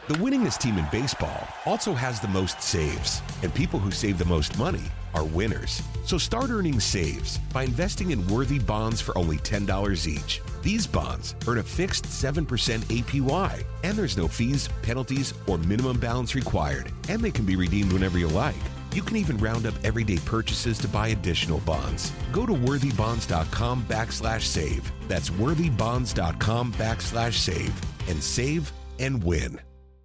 The winningest team in baseball also has the most saves, and people who save the most money are winners. So start earning saves by investing in worthy bonds for only $10 each. These bonds earn a fixed 7% APY, and there's no fees, penalties, or minimum balance required, and they can be redeemed whenever you like. You can even round up everyday purchases to buy additional bonds. Go to worthybonds.com/save. That's worthybonds.com/save and save and win.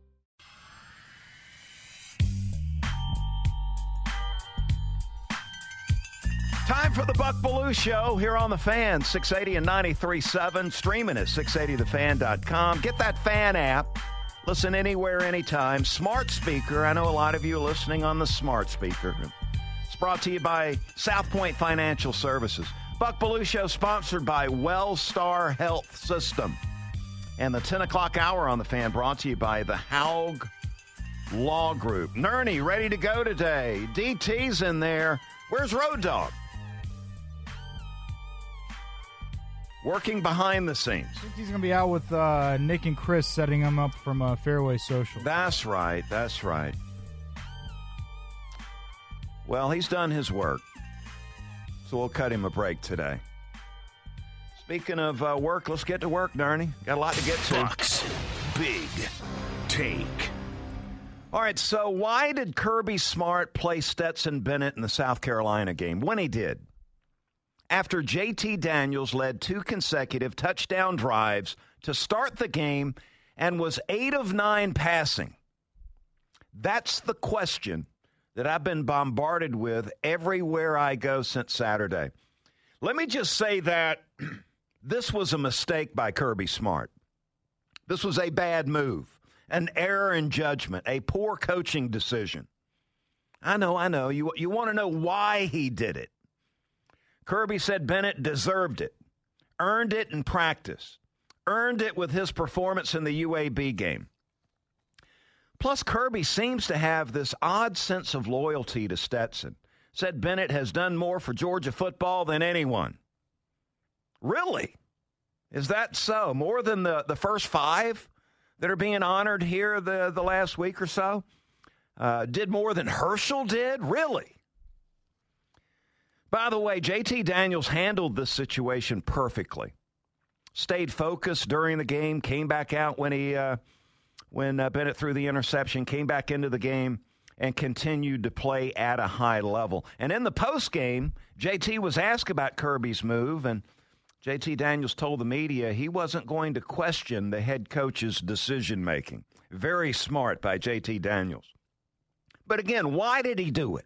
Time for the Buck Belue Show here on The Fan, 680 and 93.7, streaming at 680thefan.com. Get that Fan app. Listen anywhere, anytime. Smart speaker. I know a lot of you are listening on the smart speaker. It's brought to you by South Point Financial Services. Buck Belue Show sponsored by Wellstar Health System. And the 10 o'clock hour on The Fan brought to you by the Haug Law Group. Nerney ready to go today. DT's in there. Where's Road Dogg? Working behind the scenes. I think he's going to be out with Nick and Chris setting him up from Fairway Social. That's right. That's right. Well, he's done his work, so we'll cut him a break today. Speaking of work, let's get to work, Nerney. Got a lot to get to. Bucks Big Take. All right, so why did Kirby Smart play Stetson Bennett in the South Carolina game when he did? After JT Daniels led 2 consecutive touchdown drives to start the game and was 8 of 9 passing. That's the question that I've been bombarded with everywhere I go since Saturday. Let me just say that this was a mistake by Kirby Smart. This was a bad move, an error in judgment, a poor coaching decision. I know. You want to know why he did it. Kirby said Bennett deserved it, earned it in practice, earned it with his performance in the UAB game. Plus, Kirby seems to have this odd sense of loyalty to Stetson. Said Bennett has done more for Georgia football than anyone. Really? Is that so? More than the first 5 that are being honored here the last week or so? Did more than Herschel did? Really? By the way, JT Daniels handled this situation perfectly. Stayed focused during the game, came back out when Bennett threw the interception, came back into the game, and continued to play at a high level. And in the postgame, JT was asked about Kirby's move, and JT Daniels told the media he wasn't going to question the head coach's decision-making. Very smart by JT Daniels. But again, why did he do it?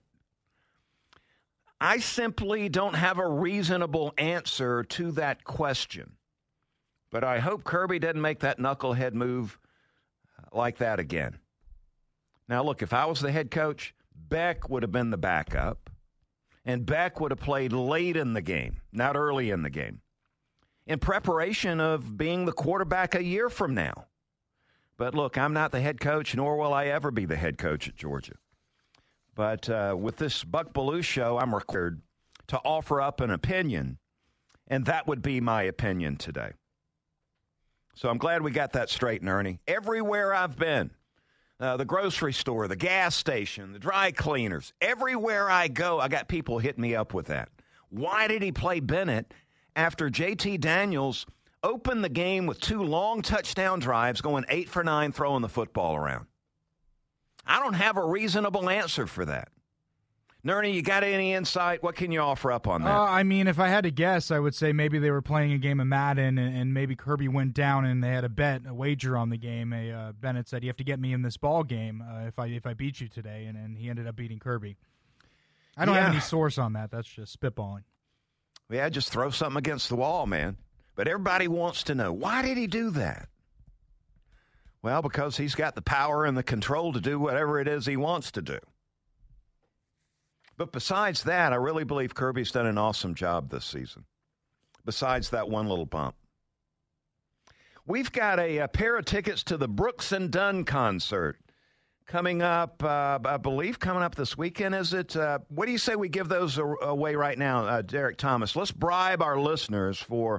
I simply don't have a reasonable answer to that question. But I hope Kirby doesn't make that knucklehead move like that again. Now, look, if I was the head coach, Beck would have been the backup, and Beck would have played late in the game, not early in the game, in preparation of being the quarterback a year from now. But look, I'm not the head coach, nor will I ever be the head coach at Georgia. But with this Buck Belue Show, I'm required to offer up an opinion, and that would be my opinion today. So I'm glad we got that straight, Ernie. Everywhere I've been, the grocery store, the gas station, the dry cleaners, everywhere I go, I got people hitting me up with that. Why did he play Bennett after JT Daniels opened the game with 2 long touchdown drives, going 8 for 9, throwing the football around? I don't have a reasonable answer for that. Nerney, you got any insight? What can you offer up on that? I mean, if I had to guess, I would say maybe they were playing a game of Madden, and maybe Kirby went down and they had a wager on the game. Bennett said, "You have to get me in this ball game if I beat you today," and he ended up beating Kirby. I don't have any source on that. That's just spitballing. Yeah, just throw something against the wall, man. But everybody wants to know, why did he do that? Well, because he's got the power and the control to do whatever it is he wants to do. But besides that, I really believe Kirby's done an awesome job this season, besides that one little bump. We've got a pair of tickets to the Brooks and Dunn concert coming up, I believe, coming up this weekend. Is it? What do you say we give those away right now, Derek Thomas? Let's bribe our listeners for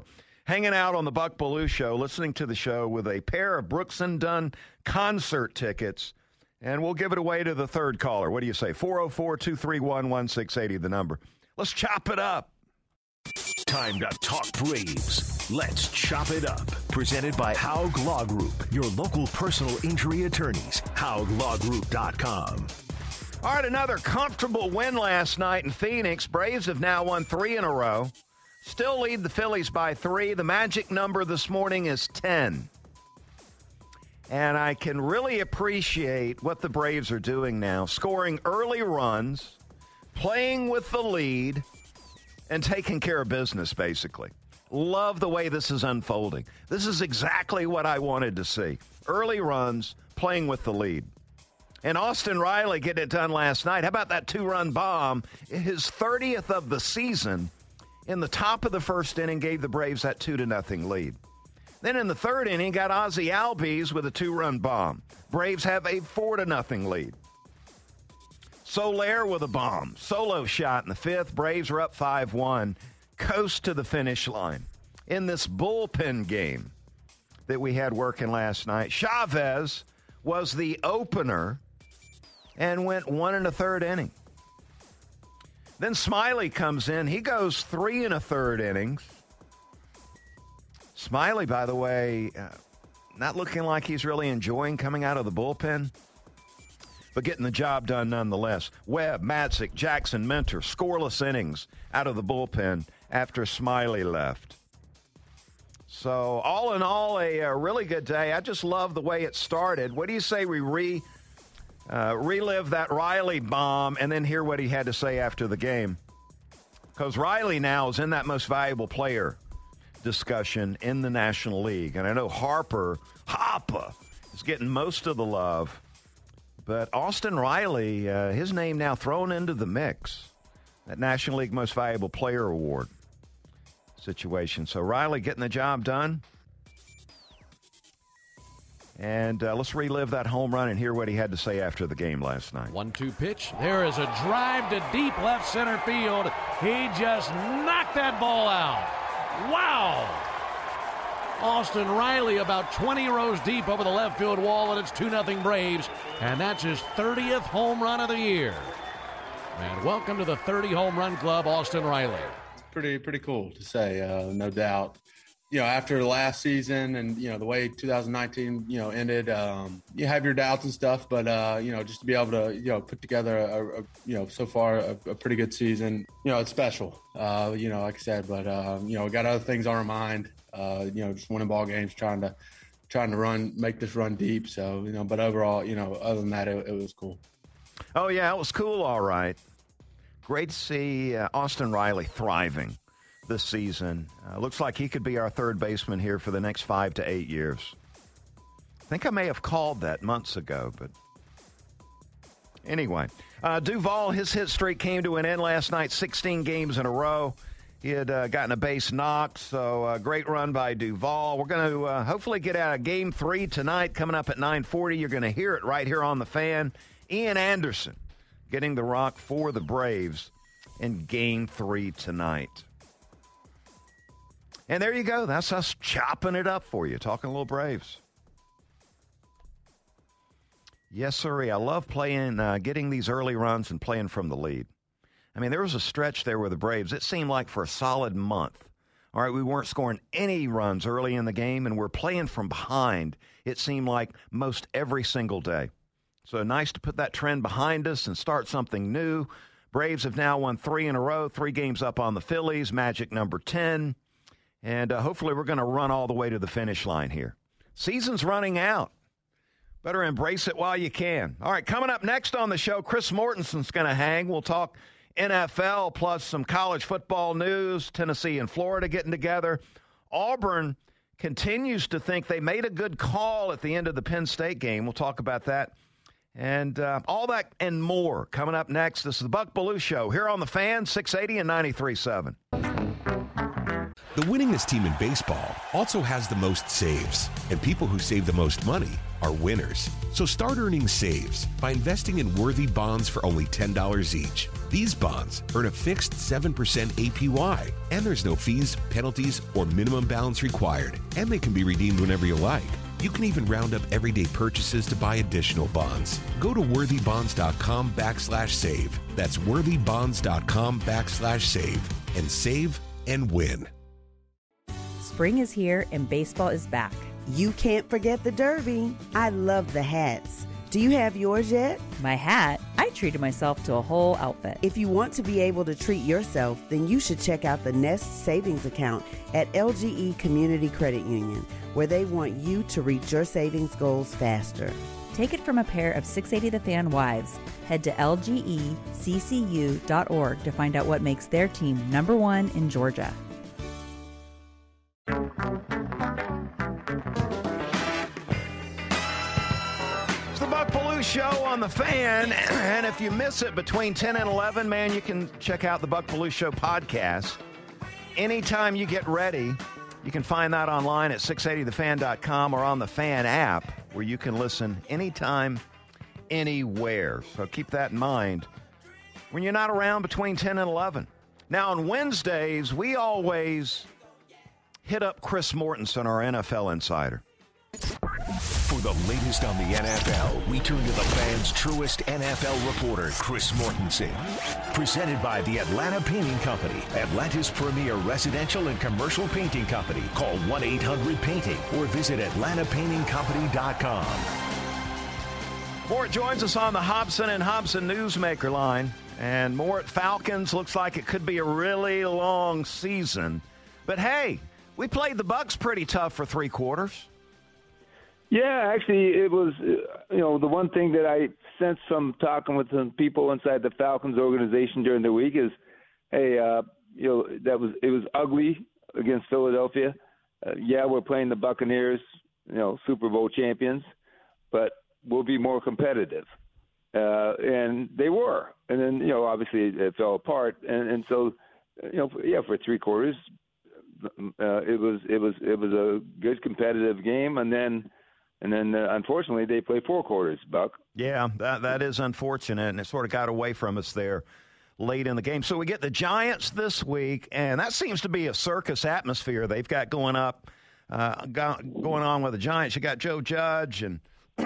hanging out on the Buck Belue Show, listening to the show with a pair of Brooks and Dunn concert tickets. And we'll give it away to the third caller. What do you say? 404-231-1680, the number. Let's chop it up. Time to talk Braves. Let's chop it up. Presented by Haug Law Group, your local personal injury attorneys. HaugLawGroup.com. All right, another comfortable win last night in Phoenix. Braves have now won 3 in a row. Still lead the Phillies by 3. The magic number this morning is 10. And I can really appreciate what the Braves are doing now, scoring early runs, playing with the lead, and taking care of business, basically. Love the way this is unfolding. This is exactly what I wanted to see. Early runs, playing with the lead. And Austin Riley getting it done last night. How about that 2-run bomb? His 30th of the season. In the top of the first inning, gave the Braves that 2-0 lead. Then in the third inning, got Ozzie Albies with a 2-run bomb. Braves have a 4-0 lead. Soler with a bomb. Solo shot in the fifth. Braves are up 5-1. Coast to the finish line. In this bullpen game that we had working last night, Chavez was the opener and went 1 1/3 inning. Then Smiley comes in. He goes 3 1/3 innings. Smiley, by the way, not looking like he's really enjoying coming out of the bullpen, but getting the job done nonetheless. Webb, Matzik, Jackson, Minter, scoreless innings out of the bullpen after Smiley left. So all in all, a really good day. I just love the way it started. What do you say we relive that Riley bomb and then hear what he had to say after the game? Because Riley now is in that most valuable player discussion in the National League. And I know Hopper is getting most of the love. But Austin Riley, his name now thrown into the mix. That National League Most Valuable Player Award situation. So Riley getting the job done. And let's relive that home run and hear what he had to say after the game last night. 1-2 pitch. There is a drive to deep left center field. He just knocked that ball out. Wow! Austin Riley about 20 rows deep over the left field wall, and it's 2-0 Braves. And that's his 30th home run of the year. And welcome to the 30 home run club, Austin Riley. Pretty cool to say, no doubt. You know, after last season and, you know, the way 2019, you know, ended, you have your doubts and stuff, but, you know, just to be able to, you know, put together so far a pretty good season, you know, it's special, you know, like I said, but, you know, we got other things on our mind, you know, just winning ball games, trying to make this run deep. So, you know, but overall, you know, other than that, it was cool. Oh, yeah, it was cool. All right. Great to see Austin Riley thriving this season. Looks like he could be our third baseman here for the next 5 to 8 years. I think I may have called that months ago, but anyway. Duvall, his hit streak came to an end last night, 16 games in a row. He had gotten a base knocked, so great run by Duvall. We're going to hopefully get out of Game 3 tonight, coming up at 9:40. You're going to hear it right here on The Fan. Ian Anderson getting the rock for the Braves in Game 3 tonight. And there you go. That's us chopping it up for you, talking a little Braves. Yes, sir. I love playing, getting these early runs and playing from the lead. I mean, there was a stretch there with the Braves. It seemed like for a solid month. All right, we weren't scoring any runs early in the game, and we're playing from behind, it seemed like, most every single day. So nice to put that trend behind us and start something new. Braves have now won 3 in a row, 3 games up on the Phillies, magic number 10. And hopefully we're going to run all the way to the finish line here. Season's running out. Better embrace it while you can. All right, coming up next on the show, Chris Mortenson's going to hang. We'll talk NFL plus some college football news, Tennessee and Florida getting together. Auburn continues to think they made a good call at the end of the Penn State game. We'll talk about that. And all that and more coming up next. This is the Buck Belue Show here on The Fan, 680 and 93.7. The winningest team in baseball also has the most saves, and people who save the most money are winners. So start earning saves by investing in worthy bonds for only $10 each. These bonds earn a fixed 7% APY, and there's no fees, penalties, or minimum balance required, and they can be redeemed whenever you like. You can even round up everyday purchases to buy additional bonds. Go to worthybonds.com/save. That's worthybonds.com/save and save and win. Spring is here and baseball is back. You can't forget the Derby. I love the hats. Do you have yours yet? My hat? I treated myself to a whole outfit. If you want to be able to treat yourself, then you should check out the Nest Savings Account at LGE Community Credit Union, where they want you to reach your savings goals faster. Take it from a pair of 680 The Fan wives. Head to lgeccu.org to find out what makes their team #1 in Georgia. It's the Buck Belue Show on the Fan, and if you miss it between 10 and 11, man, you can check out the Buck Belue Show podcast. Anytime you get ready, you can find that online at 680thefan.com or on the Fan app, where you can listen anytime, anywhere. So keep that in mind when you're not around between 10 and 11. Now, on Wednesdays, we always hit up Chris Mortensen, our NFL insider. For the latest on the NFL, we turn to the Fan's truest NFL reporter, Chris Mortensen. Presented by the Atlanta Painting Company, Atlanta's premier residential and commercial painting company. Call 1-800-PAINTING or visit atlantapaintingcompany.com. Mort joins us on the Hobson and Hobson Newsmaker line. And Mort, Falcons looks like it could be a really long season. But hey, we played the Bucs pretty tough for 3 quarters. Yeah, actually, it was, the one thing that I sensed from talking with some people inside the Falcons organization during the week is, hey, it was ugly against Philadelphia. We're playing the Buccaneers, Super Bowl champions, but we'll be more competitive. And they were. And then, obviously it fell apart. And so, for 3 quarters, it was a good competitive game. And then unfortunately, they played 4 quarters, Buck. Yeah, that is unfortunate, and it sort of got away from us there late in the game. So we get the Giants this week, and that seems to be a circus atmosphere they've got going on with the Giants. You got Joe Judge, and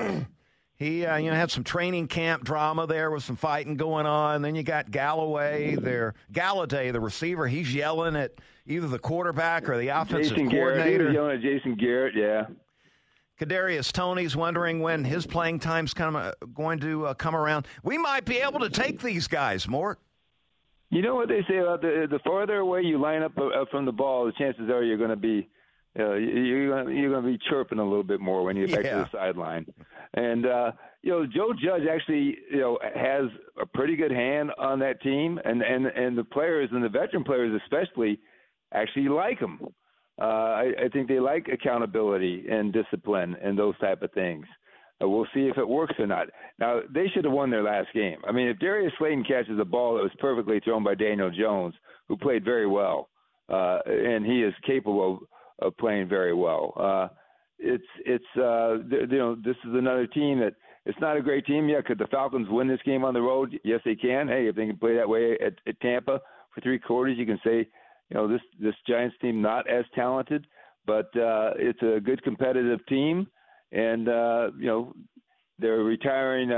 he had some training camp drama there with some fighting going on. Then you got Galladay, the receiver. He's yelling at either the quarterback or the offensive coordinator. He's yelling at Jason Garrett, yeah. Kadarius Toney's wondering when his playing time's going to come around. We might be able to take these guys, Mort. You know what they say about the farther away you line up from the ball, the chances are you're going to be you're going to be chirping a little bit more when you get back to the sideline. And Joe Judge actually has a pretty good hand on that team, and the players and the veteran players especially actually like him. I think they like accountability and discipline and those type of things. We'll see if it works or not. Now, they should have won their last game. I mean, if Darius Slayton catches a ball that was perfectly thrown by Daniel Jones, who played very well, and he is capable of playing very well. This is another team that it's not a great team yet. Could the Falcons win this game on the road? Yes, they can. Hey, if they can play that way at Tampa for 3 quarters, you can say, this Giants team not as talented, but it's a good competitive team, and they're retiring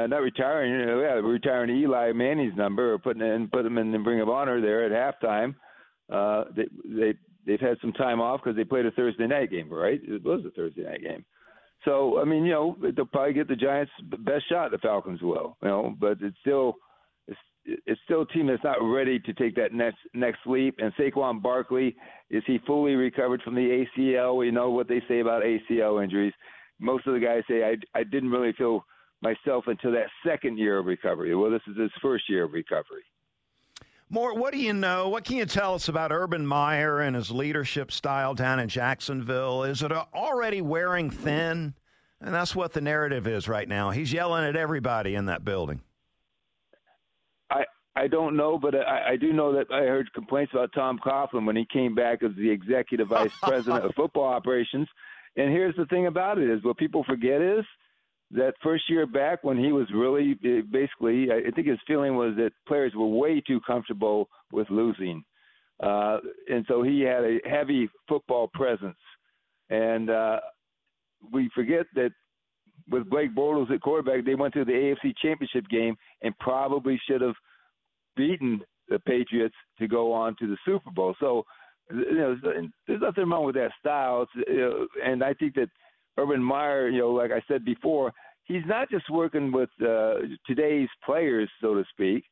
Eli Manning's number or put them in the Ring of Honor there at halftime. They've had some time off because they played a Thursday night game, right? It was a Thursday night game. So I mean, they'll probably get the Giants' best shot. The Falcons will, but it's still a team that's not ready to take that next leap. And Saquon Barkley, is he fully recovered from the ACL? We know what they say about ACL injuries. Most of the guys say, I didn't really feel myself until that second year of recovery. Well, this is his first year of recovery. Mort, what do you know? What can you tell us about Urban Meyer and his leadership style down in Jacksonville? Is it already wearing thin? And that's what the narrative is right now. He's yelling at everybody in that building. I don't know, but I do know that I heard complaints about Tom Coughlin when he came back as the executive vice president of football operations. And here's the thing about it is what people forget is that first year back when he was really basically, I think his feeling was that players were way too comfortable with losing. And so he had a heavy football presence. And we forget that with Blake Bortles at quarterback, they went to the AFC Championship game and probably should have beaten the Patriots to go on to the Super Bowl. So, there's nothing wrong with that style. And I think that Urban Meyer, like I said before, he's not just working with today's players, so to speak,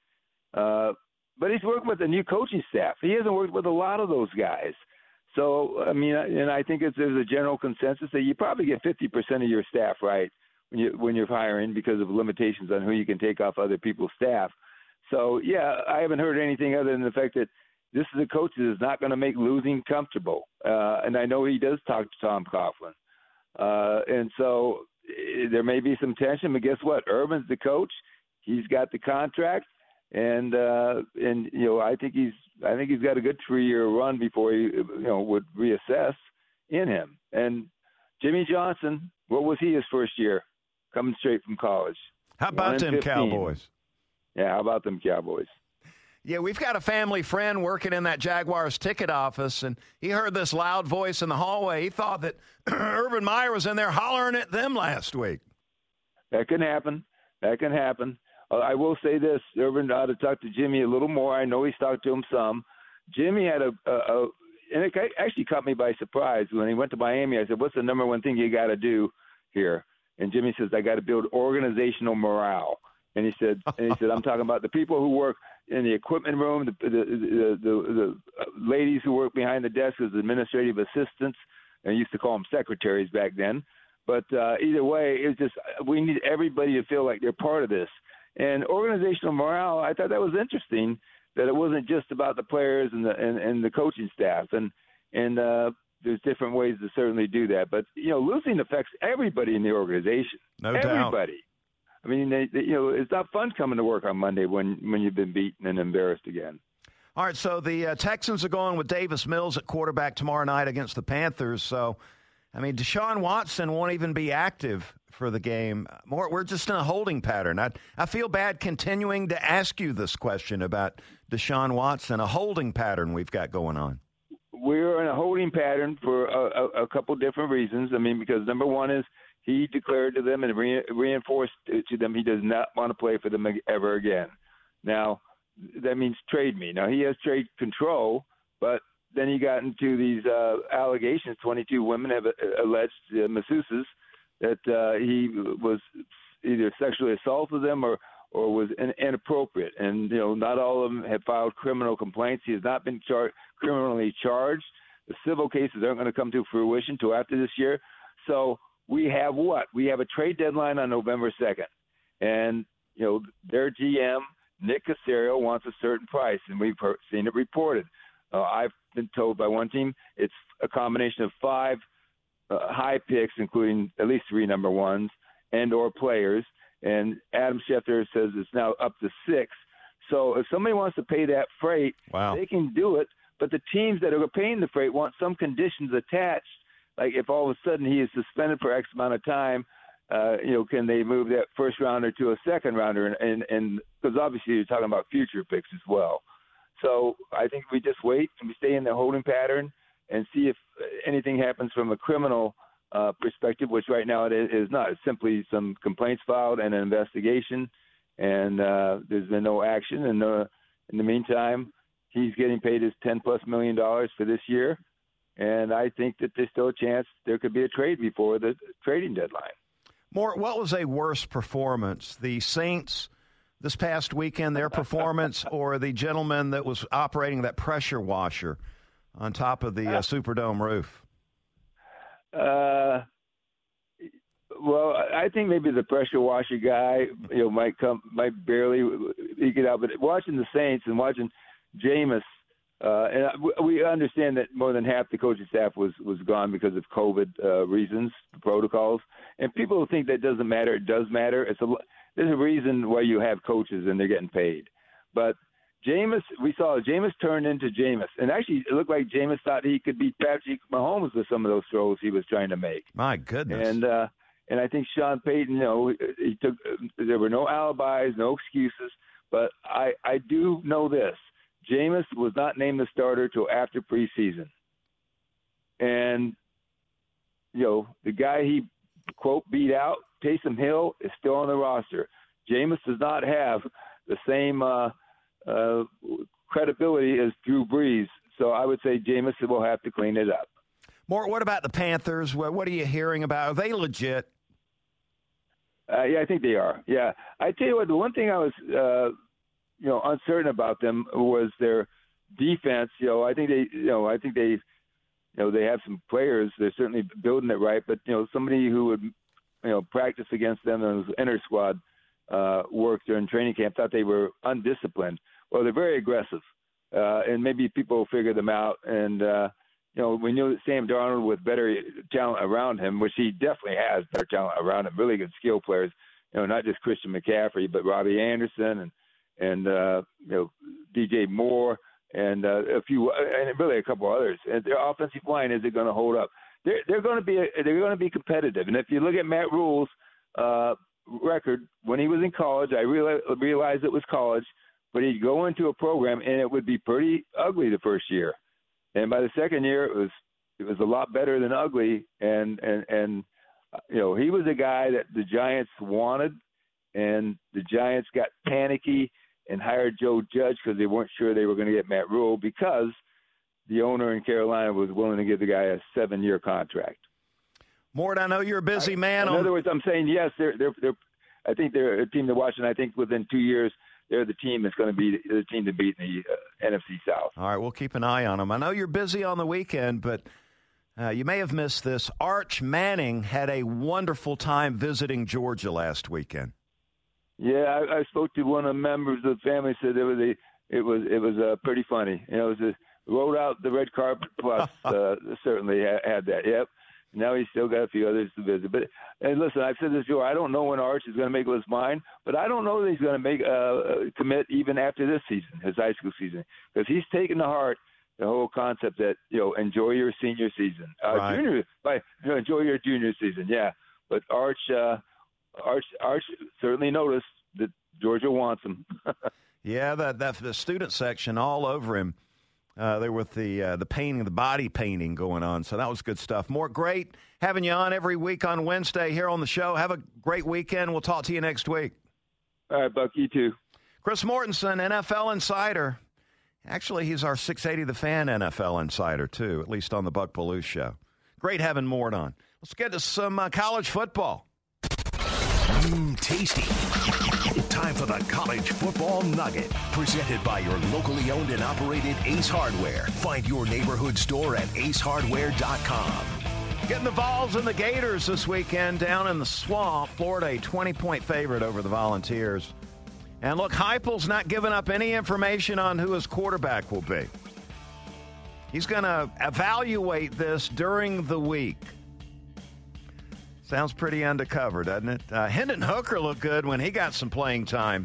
but he's working with a new coaching staff. He hasn't worked with a lot of those guys. So, I mean, and I think there's a general consensus that you probably get 50% of your staff right when you're hiring because of limitations on who you can take off other people's staff. So, yeah, I haven't heard anything other than the fact that this is a coach that is not going to make losing comfortable. And I know he does talk to Tom Coughlin. And so there may be some tension, but guess what? Urban's the coach. He's got the contract. And I think he's got a good 3-year run before he would reassess in him. And Jimmy Johnson, what was he his first year coming straight from college? How about them Cowboys? Yeah, how about them Cowboys? Yeah, we've got a family friend working in that Jaguars ticket office, and he heard this loud voice in the hallway. He thought that Urban Meyer was in there hollering at them last week. That can happen. I will say this. Urban ought to talk to Jimmy a little more. I know he's talked to him some. Jimmy had and it actually caught me by surprise. When he went to Miami, I said, what's the number one thing you got to do here? And Jimmy says, I got to build organizational morale. And he said, I'm talking about the people who work in the equipment room, the ladies who work behind the desk as administrative assistants. And I used to call them secretaries back then. But either way, it's just we need everybody to feel like they're part of this. And organizational morale, I thought that was interesting, that it wasn't just about the players and the coaching staff. And there's different ways to certainly do that. But, losing affects everybody in the organization. No doubt. Everybody. I mean, it's not fun coming to work on Monday when you've been beaten and embarrassed again. All right, so the Texans are going with Davis Mills at quarterback tomorrow night against the Panthers. So, I mean, Deshaun Watson won't even be active for the game. We're just in a holding pattern. I feel bad continuing to ask you this question about Deshaun Watson, a holding pattern we've got going on. We're in a holding pattern for a couple different reasons. I mean, because number one is he declared to them and reinforced to them he does not want to play for them ever again. Now, that means trade me. Now, he has trade control, but then he got into these allegations. 22 women have alleged, masseuses, that he was either sexually assaulted them or was inappropriate. And, not all of them have filed criminal complaints. He has not been criminally charged. The civil cases aren't going to come to fruition until after this year. So we have what? We have a trade deadline on November 2nd. And, their GM, Nick Caserio, wants a certain price, and we've seen it reported. I've been told by one team it's a combination of 5 high picks, including at least 3 number ones and or players. And Adam Schefter says it's now up to 6. So if somebody wants to pay that freight, They can do it. But the teams that are paying the freight want some conditions attached. Like if all of a sudden he is suspended for X amount of time, can they move that first rounder to a second rounder? And because obviously you're talking about future picks as well. So I think we just wait and we stay in the holding pattern and see if anything happens from a criminal perspective, which right now it is not. It's simply some complaints filed and an investigation, and there's been no action. And in the meantime, he's getting paid his $10+ million for this year, and I think that there's still a chance there could be a trade before the trading deadline. What was a worse performance, the Saints this past weekend, their performance, or the gentleman that was operating that pressure washer on top of the Superdome roof? Well, I think maybe the pressure washer guy, might barely eke it out. But watching the Saints and watching Jameis, and we understand that more than half the coaching staff was gone because of COVID reasons, protocols. And people think that doesn't matter. It does matter. There's a reason why you have coaches and they're getting paid. But we saw Jameis turn into Jameis. And actually, it looked like Jameis thought he could beat Patrick Mahomes with some of those throws he was trying to make. My goodness. And I think Sean Payton, there were no alibis, no excuses. But I do know this. Jameis was not named the starter till after preseason. And, the guy he, quote, beat out, Taysom Hill, is still on the roster. Jameis does not have the same credibility as Drew Brees. So I would say Jameis will have to clean it up. Mort, what about the Panthers? What are you hearing about? Are they legit? Yeah, I think they are. Yeah. I tell you what, the one thing I was, uncertain about them was their defense. I think they have some players. They're certainly building it right, but, somebody who would, practice against them and was inter squad work during training camp thought they were undisciplined. Well, they're very aggressive, and maybe people will figure them out. And, we knew that Sam Darnold with better talent around him, which he definitely has better talent around him, really good skill players, not just Christian McCaffrey, but Robbie Anderson and DJ Moore and a few, and really a couple others. And their offensive line isn't going to hold up. They're going to be competitive. And if you look at Matt Rule's record when he was in college, I realized it was college, but he'd go into a program and it would be pretty ugly the first year. And by the second year, it was a lot better than ugly. And he was a guy that the Giants wanted, and the Giants got panicky and hired Joe Judge because they weren't sure they were going to get Matt Rule because the owner in Carolina was willing to give the guy a 7-year contract. Mort, I know you're a busy man. In other words, I'm saying yes. I think they're a team to watch, and I think within 2 years they're the team that's going to be the team to beat in the NFC South. All right, we'll keep an eye on them. I know you're busy on the weekend, but you may have missed this. Arch Manning had a wonderful time visiting Georgia last weekend. Yeah, I spoke to one of the members of the family. Said it was pretty funny. Rolled out the red carpet plus certainly had that. Yep. Now he's still got a few others to visit. But and listen, I've said this before. I don't know when Arch is going to make his mind, but I don't know that he's going to make commit even after this season, his high school season, because he's taken to heart the whole concept that enjoy your senior season, right. Enjoy your junior season. Yeah, but Arch certainly noticed that Georgia wants him. Yeah, the student section all over him. There with the painting, the body painting going on. So that was good stuff. More great having you on every week on Wednesday here on the show. Have a great weekend. We'll talk to you next week. All right, Buck, you too. Chris Mortensen, NFL Insider. Actually, he's our 680 The Fan NFL Insider, too, at least on the Buck Belue Show. Great having Mort on. Let's get to some college football. Tasty. Time for the College Football Nugget. Presented by your locally owned and operated Ace Hardware. Find your neighborhood store at acehardware.com. Getting the Vols and the Gators this weekend down in the Swamp. Florida, a 20-point favorite over the Volunteers. And look, Heupel's not giving up any information on who his quarterback will be. He's going to evaluate this during the week. Sounds pretty undercover, doesn't it? Hendon Hooker looked good when he got some playing time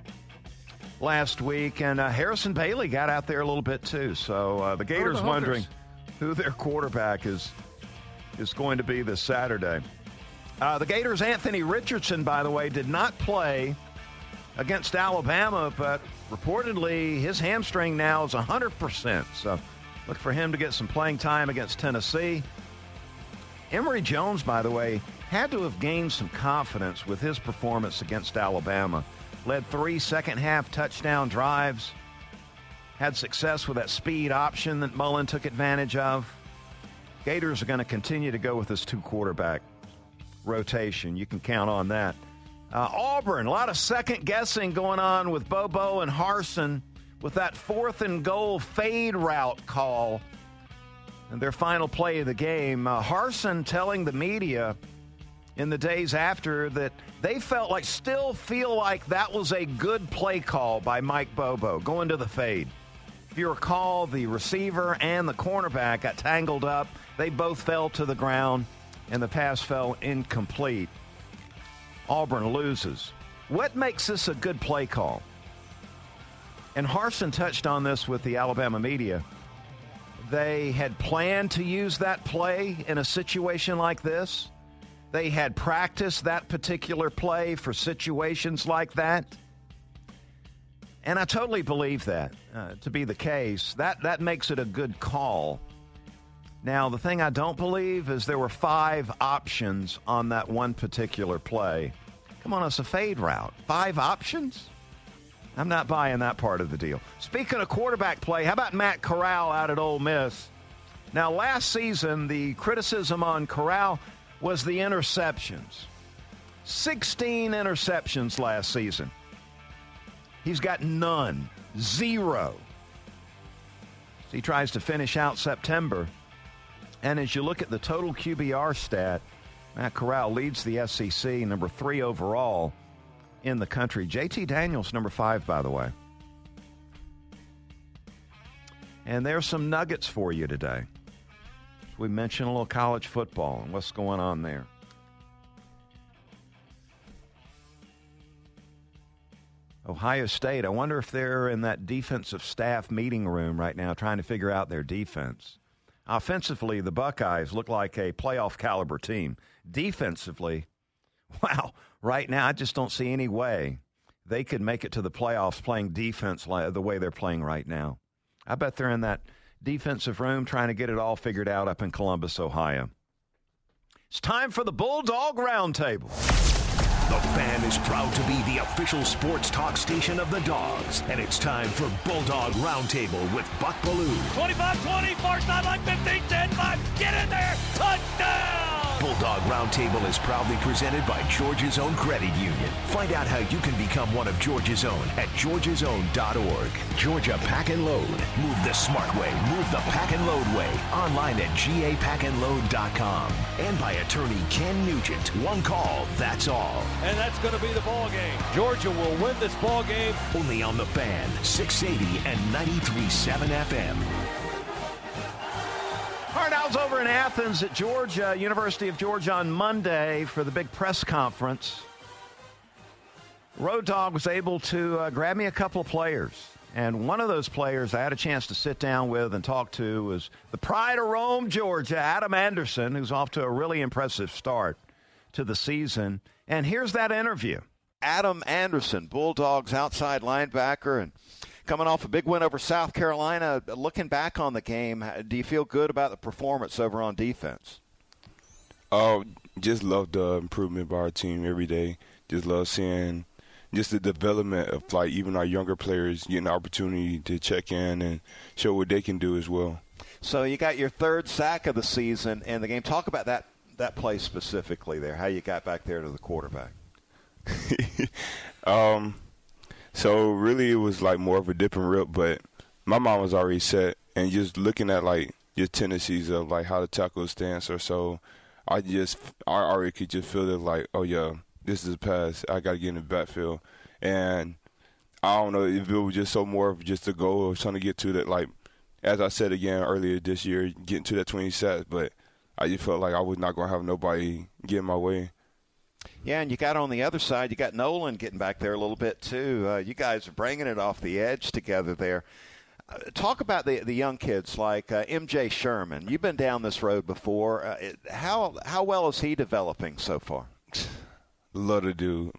last week, and Harrison Bailey got out there a little bit too. So the Gators wondering who their quarterback is going to be this Saturday. The Gators' Anthony Richardson, by the way, did not play against Alabama, but reportedly his hamstring now is 100%. So look for him to get some playing time against Tennessee. Emory Jones, by the way, had to have gained some confidence with his performance against Alabama. Led 3 second-half touchdown drives. Had success with that speed option that Mullen took advantage of. Gators are going to continue to go with this 2-quarterback rotation. You can count on that. Auburn, a lot of second-guessing going on with Bobo and Harsin with that 4th-and-goal fade route call. And their final play of the game, Harsin telling the media in the days after that they still feel like that was a good play call by Mike Bobo, going to the fade. If you recall, the receiver and the cornerback got tangled up. They both fell to the ground, and the pass fell incomplete. Auburn loses. What makes this a good play call? And Harsin touched on this with the Alabama media. They had planned to use that play in a situation like this. They had practiced that particular play for situations like that. And I totally believe that to be the case. That makes it a good call. Now, the thing I don't believe is there were 5 options on that one particular play. Come on, it's a fade route. 5 options? I'm not buying that part of the deal. Speaking of quarterback play, how about Matt Corral out at Ole Miss? Now, last season, the criticism on Corral was the interceptions. 16 interceptions last season. He's got none. 0. So he tries to finish out September. And as you look at the total QBR stat, Matt Corral leads the SEC, number 3 overall in the country. JT Daniels, number 5, by the way. And there's some nuggets for you today. We mentioned a little college football and what's going on there. Ohio State, I wonder if they're in that defensive staff meeting room right now trying to figure out their defense. Offensively, the Buckeyes look like a playoff caliber team. Defensively, wow, right now I just don't see any way they could make it to the playoffs playing defense the way they're playing right now. I bet they're in that defensive room trying to get it all figured out up in Columbus, Ohio. It's time for the Bulldog Roundtable. The Fan is proud to be the official sports talk station of the Dogs, and it's time for Bulldog Roundtable with Buck Belue. 25-20, far sideline, 15, 10-5, get in there, touchdown! Bulldog Roundtable is proudly presented by Georgia's Own Credit Union. Find out how you can become one of Georgia's Own at georgiasown.org. Georgia Pack and Load. Move the smart way. Move the Pack and Load way. Online at gapackandload.com. And by attorney Ken Nugent. One call, that's all. And that's going to be the ball game. Georgia will win this ball game. Only on the Fan, 680 and 93.7 FM. Cardinals over in Athens at Georgia, University of Georgia on Monday for the big press conference. Road Dog was able to grab me a couple of players. And one of those players I had a chance to sit down with and talk to was the pride of Rome, Georgia, Adam Anderson, who's off to a really impressive start to the season. And here's that interview. Adam Anderson, Bulldogs outside linebacker, and coming off a big win over South Carolina. Looking back on the game, do you feel good about the performance over on defense? Just love the improvement by our team every day. Just love seeing just the development of, like, even our younger players getting the opportunity to check in and show what they can do as well. So you got your 3rd sack of the season in the game. Talk about that play specifically there, how you got back there to the quarterback. So really it was like more of a dip and rip, but my mind was already set, and just looking at like your tendencies of like how the tackle stance or so, I already could just feel it like, oh yeah, this is a pass. I got to get in the backfield. And I don't know if it was just so more of just a goal of trying to get to that, like, as I said again earlier this year, getting to that 20 sacks, but I just felt like I was not going to have nobody get in my way. Yeah, and you got on the other side, you got Nolan getting back there a little bit too. You guys are bringing it off the edge together there. Talk about the young kids like MJ Sherman. You've been down this road before. How well is he developing so far? Love to do.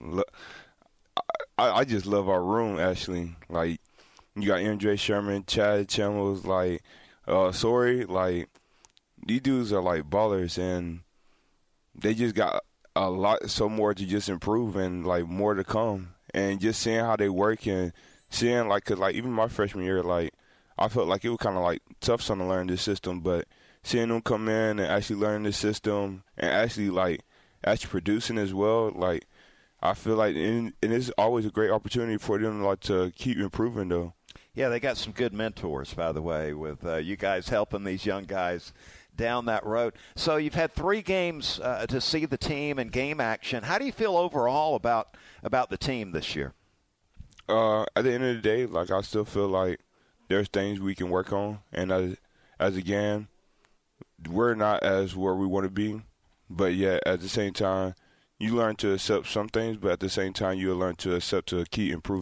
I just love our room, actually. Like, you got MJ Sherman, Chad Chalmers, like, Sorry. Like, these dudes are like ballers, and they just got a lot, so more to just improve and like more to come. And just seeing how they work and seeing, like, cause like even my freshman year, like, I felt like it was kind of like tough to learn this system, but seeing them come in and actually learn this system and actually producing as well, like, I feel like and it's always a great opportunity for them like to keep improving though. Yeah, they got some good mentors, by the way, with you guys helping these young guys down that road. So you've had 3 games to see the team and game action. How do you feel overall about the team this year? At the end of the day, like, I still feel like there's things we can work on, and as again, we're not as where we want to be, but yet at the same time, you learn to accept some things, but at the same time, you learn to accept to keep improving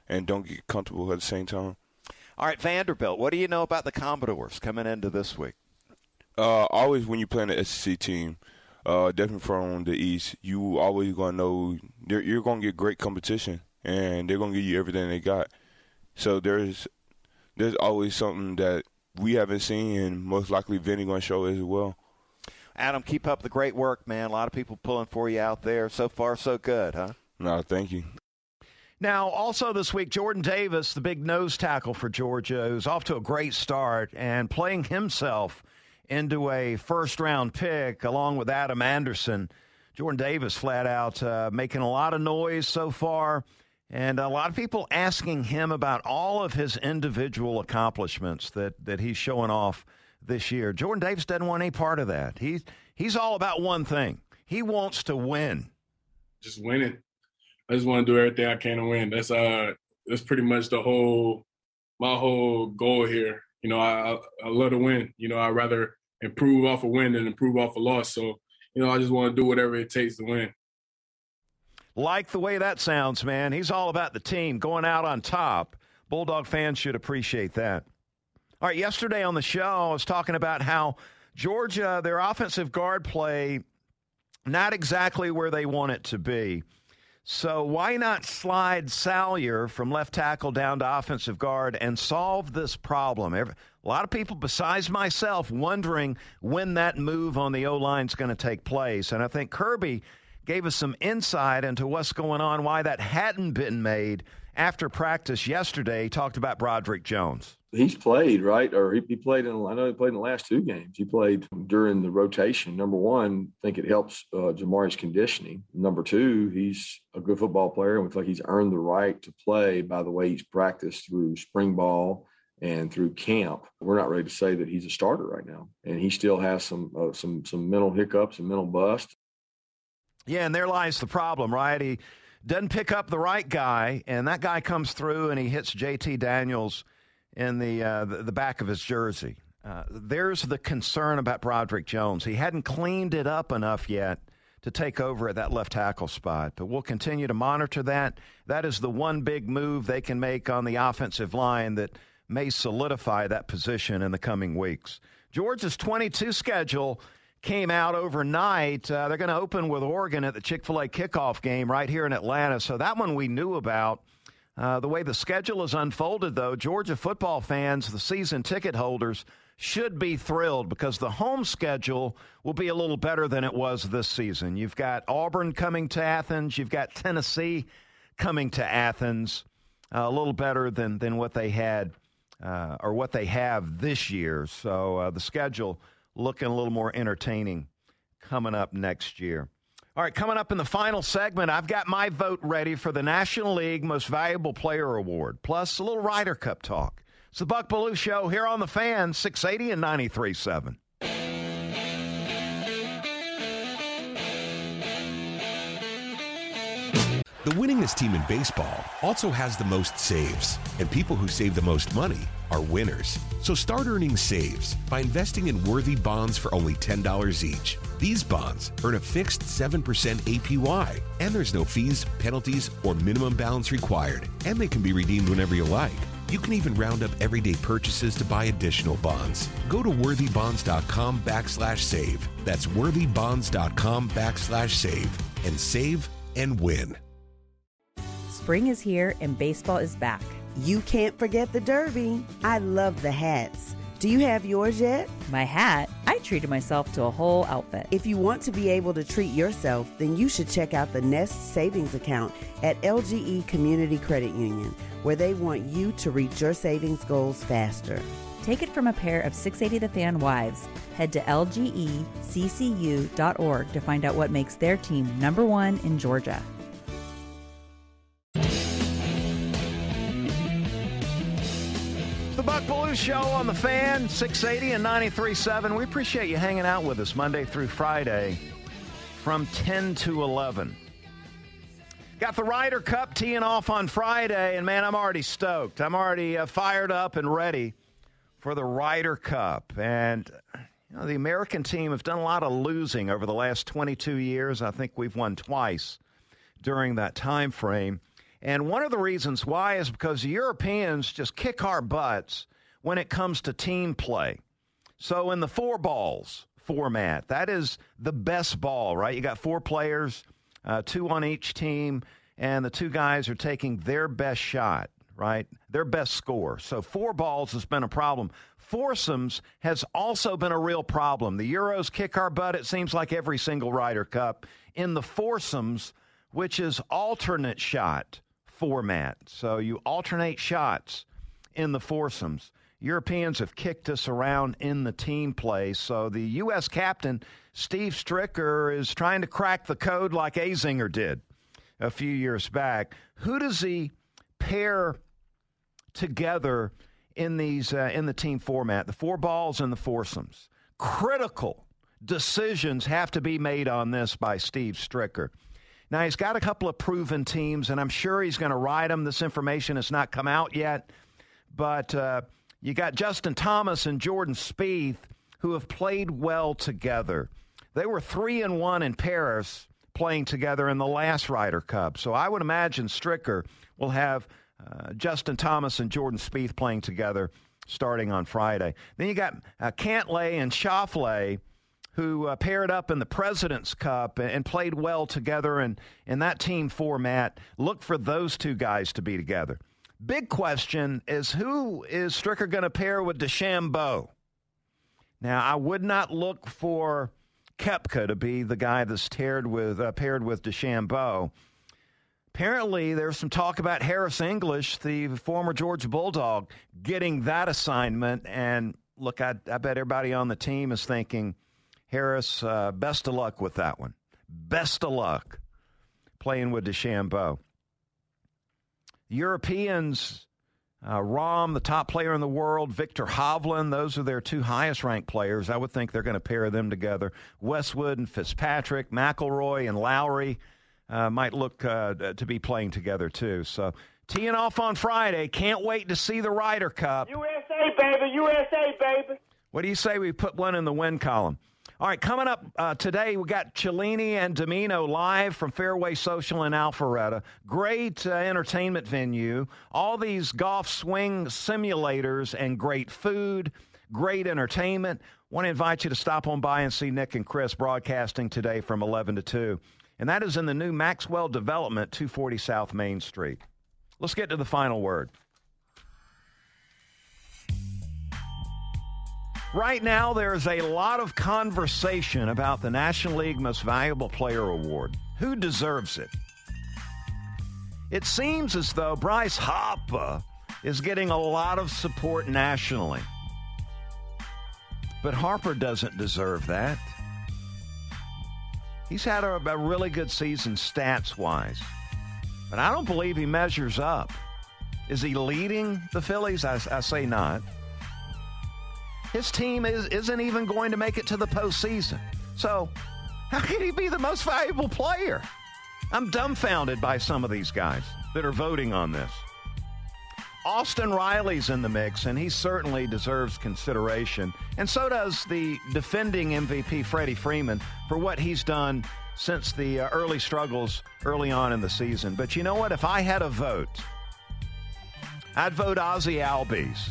and don't get comfortable at the same time. All right, Vanderbilt, what do you know about the Commodores coming into this week? Always when you play an SEC team, definitely from the East, you always going to know you're going to get great competition, and they're going to give you everything they got. So there's always something that we haven't seen, and most likely Vinny going to show as well. Adam, keep up the great work, man. A lot of people pulling for you out there. So far, so good, huh? No, thank you. Now, also this week, Jordan Davis, the big nose tackle for Georgia, who's off to a great start and playing himself into a first-round pick along with Adam Anderson. Jordan Davis flat out making a lot of noise so far, and a lot of people asking him about all of his individual accomplishments that he's showing off this year. Jordan Davis doesn't want any part of that. He's all about one thing. He wants to win. Just win it. I just want to do everything I can to win. That's pretty much my whole goal here. You know, I love to win. You know, I'd rather improve off a win than improve off a loss. So, you know, I just want to do whatever it takes to win. Like the way that sounds, man. He's all about the team going out on top. Bulldog fans should appreciate that. All right, yesterday on the show, I was talking about how Georgia, their offensive guard play, not exactly where they want it to be. So why not slide Salyer from left tackle down to offensive guard and solve this problem? A lot of people besides myself wondering when that move on the O-line is going to take place. And I think Kirby gave us some insight into what's going on, why that hadn't been made after practice yesterday. He talked about Broderick Jones. He's played, right? Or he played I know he played in the last two games. He played during the rotation. Number one, I think it helps Jamari's conditioning. Number two, he's a good football player, and we feel like he's earned the right to play by the way he's practiced through spring ball and through camp. We're not ready to say that he's a starter right now, and he still has some mental hiccups and mental bust. Yeah, and there lies the problem, right? He doesn't pick up the right guy, and that guy comes through and he hits JT Daniels in the back of his jersey. There's the concern about Broderick Jones. He hadn't cleaned it up enough yet to take over at that left tackle spot, but we'll continue to monitor that. That is the one big move they can make on the offensive line that may solidify that position in the coming weeks. Georgia's 22 schedule came out overnight. They're going to open with Oregon at the Chick-fil-A kickoff game right here in Atlanta, so that one we knew about. The way the schedule is unfolded, though, Georgia football fans, the season ticket holders, should be thrilled because the home schedule will be a little better than it was this season. You've got Auburn coming to Athens. You've got Tennessee coming to Athens, a little better than what they had or what they have this year. So the schedule looking a little more entertaining coming up next year. All right, coming up in the final segment, I've got my vote ready for the National League Most Valuable Player Award, plus a little Ryder Cup talk. It's the Buck Belue Show here on The Fan, 680 and 93.7. The winningest team in baseball also has the most saves, and people who save the most money are winners. So start earning saves by investing in worthy bonds for only $10 each. These bonds earn a fixed 7% APY, and there's no fees, penalties, or minimum balance required, and they can be redeemed whenever you like. You can even round up everyday purchases to buy additional bonds. Go to worthybonds.com/save. That's worthybonds.com/save and save and win. Spring is here and baseball is back. You can't forget the Derby. I love the hats. Do you have yours yet? My hat? I treated myself to a whole outfit. If you want to be able to treat yourself, then you should check out the Nest Savings Account at LGE Community Credit Union, where they want you to reach your savings goals faster. Take it from a pair of 680 The Fan wives. Head to lgeccu.org to find out what makes their team #1 in Georgia. The Buck Belue Show on The Fan, 680 and 93.7. We appreciate you hanging out with us Monday through Friday from 10 to 11. Got the Ryder Cup teeing off on Friday, and, man, I'm already stoked. I'm already fired up and ready for the Ryder Cup. And, you know, the American team have done a lot of losing over the last 22 years. I think we've won twice during that time frame. And one of the reasons why is because the Europeans just kick our butts when it comes to team play. So in the 4 balls format, that is the best ball, right? You got 4 players, 2 on each team, and the 2 guys are taking their best shot, right? Their best score. So 4 balls has been a problem. Foursomes has also been a real problem. The Euros kick our butt, it seems like every single Ryder Cup. In the foursomes, which is alternate shot format. So you alternate shots in the foursomes. Europeans have kicked us around in the team play. So the U.S. captain, Steve Stricker, is trying to crack the code like Azinger did a few years back. Who does he pair together in these in the team format, the 4 balls and the foursomes? Critical decisions have to be made on this by Steve Stricker. Now, he's got a couple of proven teams, and I'm sure he's going to ride them. This information has not come out yet, but you got Justin Thomas and Jordan Spieth, who have played well together. They were 3-1 in Paris playing together in the last Ryder Cup. So I would imagine Stricker will have Justin Thomas and Jordan Spieth playing together starting on Friday. Then you got Cantlay and Schauffele, who paired up in the President's Cup and played well together in that team format. Look for those 2 guys to be together. Big question is, who is Stricker going to pair with DeChambeau? Now, I would not look for Koepka to be the guy that's paired with DeChambeau. Apparently, there's some talk about Harris English, the former Georgia Bulldog, getting that assignment. And look, I bet everybody on the team is thinking, Harris, best of luck with that one. Best of luck playing with DeChambeau. Europeans, Rahm, the top player in the world, Victor Hovland, those are their 2 highest-ranked players. I would think they're going to pair them together. Westwood and Fitzpatrick, McIlroy and Lowry might look to be playing together too. So teeing off on Friday. Can't wait to see the Ryder Cup. USA, baby. USA, baby. What do you say we put one in the win column? All right, coming up today, we got Cellini and Domino live from Fairway Social in Alpharetta. Great entertainment venue. All these golf swing simulators and great food, great entertainment. Want to invite you to stop on by and see Nick and Chris broadcasting today from 11 to 2. And that is in the new Maxwell Development, 240 South Main Street. Let's get to the final word. Right now, there's a lot of conversation about the National League Most Valuable Player Award. Who deserves it? It seems as though Bryce Harper is getting a lot of support nationally. But Harper doesn't deserve that. He's had a really good season stats-wise. But I don't believe he measures up. Is he leading the Phillies? I say not. His team isn't even going to make it to the postseason. So how can he be the most valuable player? I'm dumbfounded by some of these guys that are voting on this. Austin Riley's in the mix, and he certainly deserves consideration. And so does the defending MVP, Freddie Freeman, for what he's done since the early struggles early on in the season. But you know what? If I had a vote, I'd vote Ozzie Albies.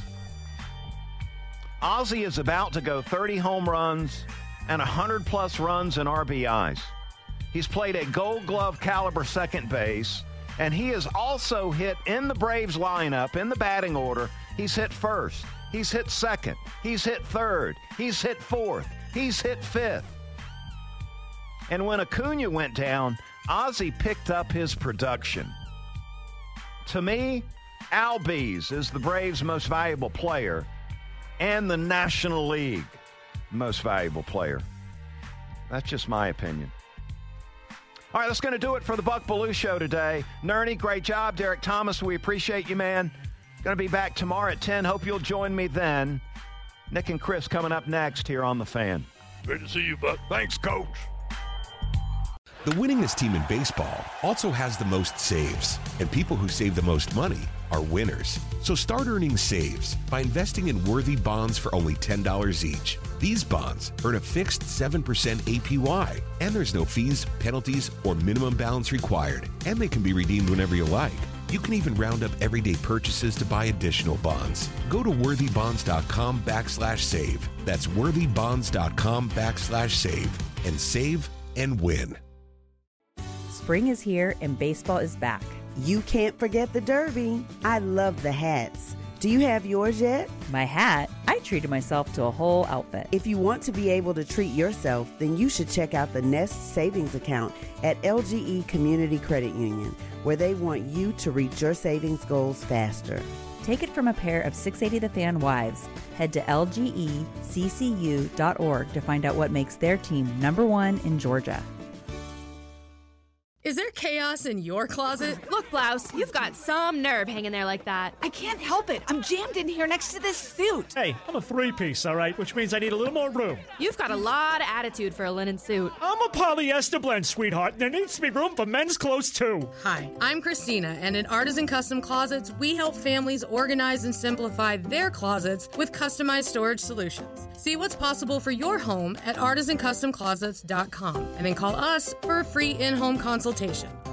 Ozzie is about to go 30 home runs and 100-plus runs and RBIs. He's played a Gold Glove caliber second base, and he has also hit in the Braves lineup, in the batting order. He's hit first. He's hit second. He's hit third. He's hit fourth. He's hit fifth. And when Acuna went down, Ozzie picked up his production. To me, Albies is the Braves' most valuable player and the National League most valuable player. That's just my opinion. All right, that's going to do it for the Buck Belue Show today. Nerney, great job. Derek Thomas, we appreciate you, man. Going to be back tomorrow at 10. Hope you'll join me then. Nick and Chris coming up next here on The Fan. Good to see you, Buck. Thanks, Coach. The winningest team in baseball also has the most saves, and people who save the most money are winners. So start earning saves by investing in worthy bonds for only $10 each. These bonds earn a fixed 7% APY, and there's no fees, penalties, or minimum balance required, and they can be redeemed whenever you like. You can even round up everyday purchases to buy additional bonds. Go to worthybonds.com/save. That's worthybonds.com/save. And save and win. Spring is here and baseball is back. You can't forget the Derby. I love the hats. Do you have yours yet? My hat? I treated myself to a whole outfit. If you want to be able to treat yourself, then you should check out the Nest Savings Account at LGE Community Credit Union, where they want you to reach your savings goals faster. Take it from a pair of 680 The Fan wives. Head to lgeccu.org to find out what makes their team #1 in Georgia. Is there chaos in your closet? Look, Blouse, you've got some nerve hanging there like that. I can't help it. I'm jammed in here next to this suit. Hey, I'm a three-piece, all right, which means I need a little more room. You've got a lot of attitude for a linen suit. I'm a polyester blend, sweetheart. There needs to be room for men's clothes, too. Hi, I'm Christina, and at Artisan Custom Closets, we help families organize and simplify their closets with customized storage solutions. See what's possible for your home at artisancustomclosets.com, and then call us for a free in-home consultation.